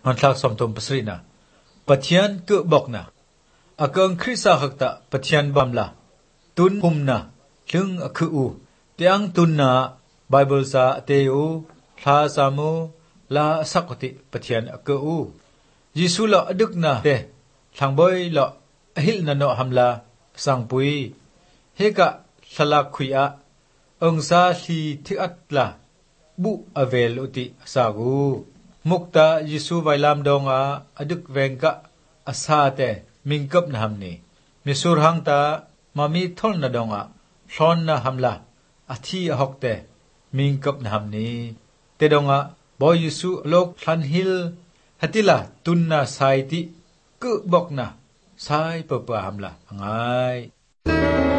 มันทักสมทมปสรินะปะเทียนเกะบอกนะอากังคริสาหักตะปะเทียนบำละตุนหุมนะลึงอคืออูเตียงตุนนะไบเบิลซาเตอูลาซามูลาสักติปะเทียนอคืออูยิสุละอดึกนะเตทางบอยละหิลนะโนฮัมลาสังปุยเฮกะสลักขุยอะองซาลีทิอัตละบุอเวลอุติสากูมุกตายิสุไวลามดองอาอดึกเวงกะอาซาเตมิงกับนะฮัมนีมิสุรหังตามามีทอลนะดองอาชอนนะฮัมลาอาทีอหอกเตมิงกับนะฮัมนีเตดองอาบอยยิสุโลกทันฮิลฮัติละตุนนะไซติกึบอกนะไซเปปะฮัมลาไง